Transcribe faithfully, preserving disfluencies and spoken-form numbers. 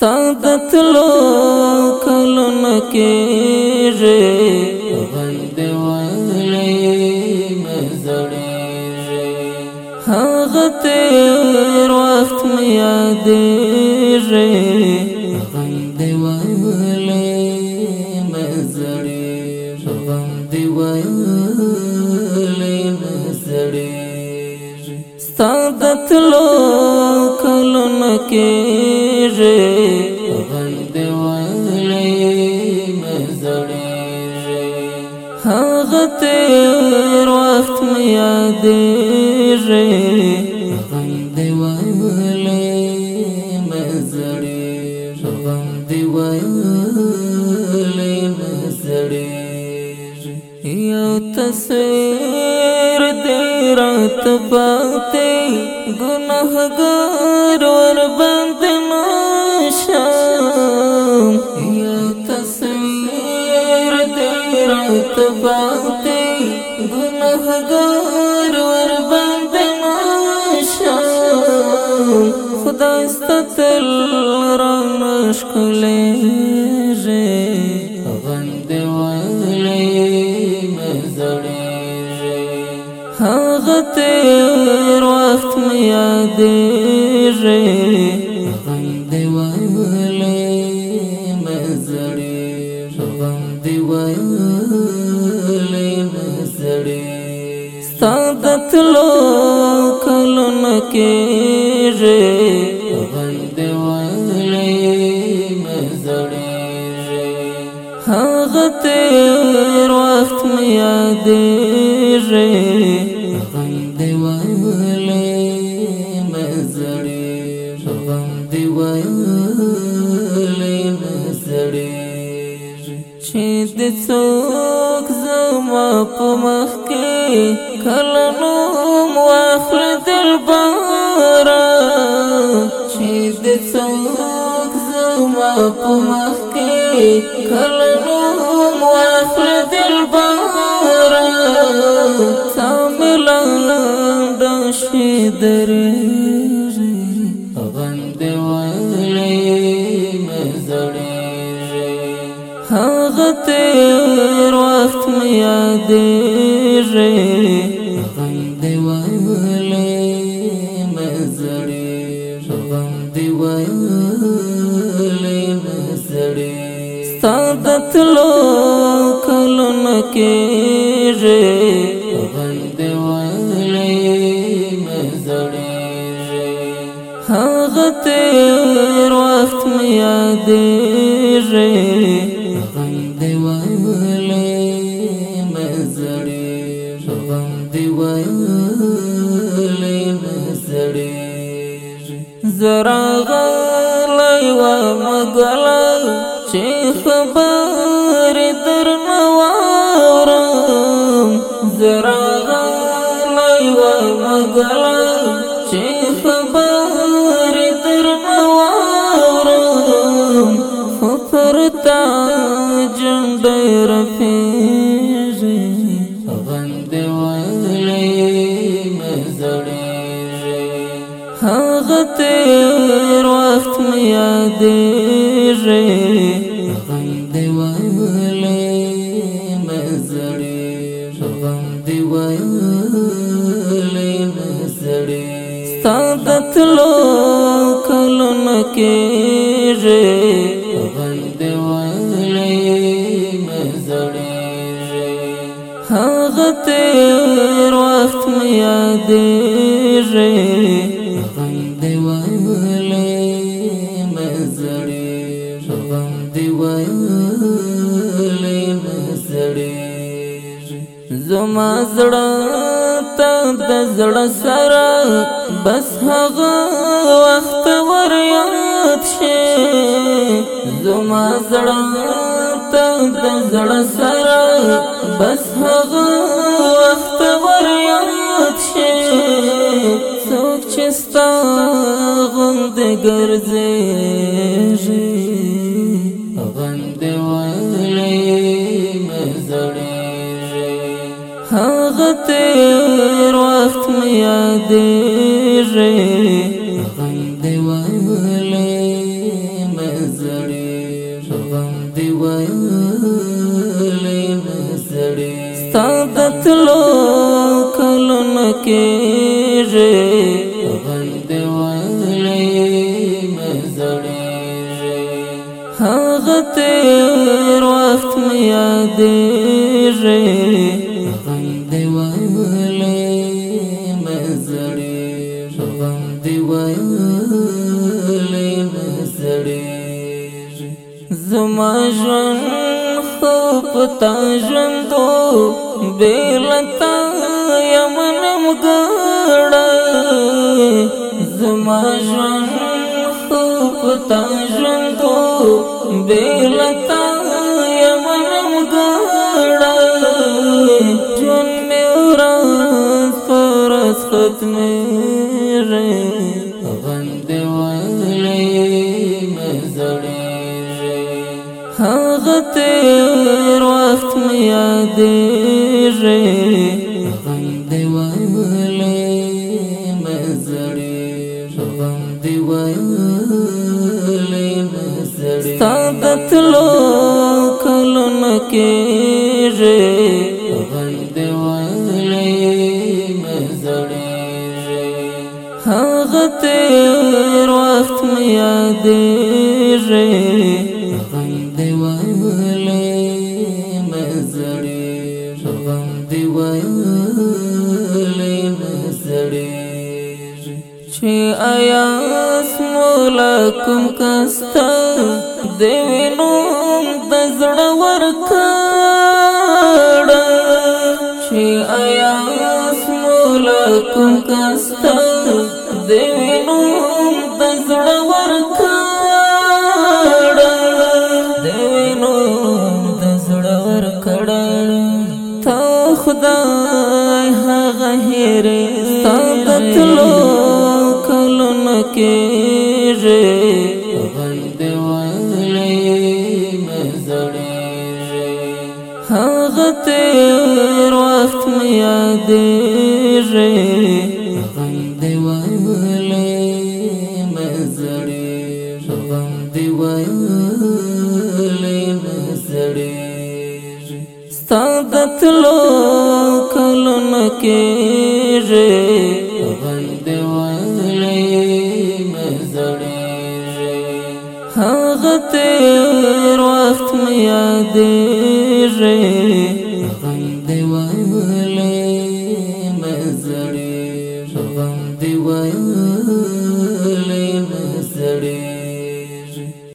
ستادت لو کلونه کېږي غم دې ویلی مې زړېږي هغه تېر وخت مې یادېږي غم دې ویلی مې زړېږي غم دې ویلی مې زړېږي ستادت لو کلونه کېږي غم دې ویلی مې زړېږي هغه تېر وخت مې یادېږي غم دې ویلی مې زړېږي غم دې ویلی مې زړېږي یو تصویر دې راته پاتې ګناهګار ورباندې ماشم یو تصویر دې راته پاتې ګناهګار ورباندې ماشم خدای ستا تل رانه ښکلیږي غم دې ویلی مې زړېږي هغه تېر وخت مې یادېږي غم دې ویلی مې زړېږي غم دې ویلی مې زړېږي ستا د تلو کلونه کېږي غم دې ویلی مې زړېږي هغه تېر وخت مې یادېږي غم دې ویلی مې زړېږي غم دې ویلی مې زړېږي چې دې څوک زما په مخ کې کله نوم واخلي دلبره چې دې څوک زما په مخ کې کله نوم واخلي دلبره ستا مې لنډه شي درېږي غم دې ویلی مې زړېږي هغه تېر وخت مې یادېږي غم دې ویلی مې زړېږي غم دې ویلی مې زړېږي ستا د تلو کلونه کېږي غم دې ویلی مې زړېږي هغه تېر وخت مې یادېږي غم دې ویلی مې زړېږي غم دې ویلی مې زړېږي زه راغلی ومه ګله چې خبرې درنه واورم زه راغلی ومه ګله چې خبرې درنه واورم خو پر تا جنډۍ رپېږي غم دې ویلی مې زړېږي هغه تېر وخت مې یادېږي غم دې ویلی مې زړېږي غم دې ویلی مې زړېږي ستا د تلو کلونه کېږي غم دې ویلی مې زړېږي هغه تېر وخت مې یادېږي غم دې ویلی مې زړېږي غم دې ویلی مې زړېږي زما زړه ته د زړه سره بس هغه وخت ور یاد شي زما زړه ته د زړه سره بس هغه وخت ور یاد شي څوک چې ستا غوندې ګرځېږي غم دې ویلی مې زړېږي هغه تېر وخت مې یادېږي غم دې ویلی مې مزړېږي غم دی ویلی مزړېږي ستا د تلو کلونه کېږي غم دی ویلی مزړېږي هغه تېر وخت مې یادېږي غم دی ویلی مزړېږي غم دی ویلی مزړېږي زما ژوند خو په تا ژوندو بې له تا یم نیمګړی زما ژوند خو په تا ژوندو بې له تا یم نیمګړی ژوند مې ورځ په ورځ ختمېږي غم دی ویلی مزړېږي هغه تېر وخت مې یادېږي غم دی ویلی مزړېږي غم دی ویلی مزړېږي ستا د تلو کلونه کېږي غم دی ویلی مزړېږي هغه تېر وخت مې یادېږي غم دی ویلی مزړېږي غم دی ویلی مزړېږي چې ایاس مولا کوم کسته د وینم د زړه ورکړه چې ایاس مولا کوم کسته د وینم د زړه ورکړه د وینم د زړه ورکړه تا خدای هغه هېرې ستا د تلو کلونه کېږي غم دی ویلی مزړېږي هغه تېر وخت مې یادېږي غم دی ویلی مزړېږي غم دی ویلی مزړېږي ستا د تلو کلونه کېږي غم دی ویلی مزړېږي هغه تېر وخت مې یادېږي غم دی ویلی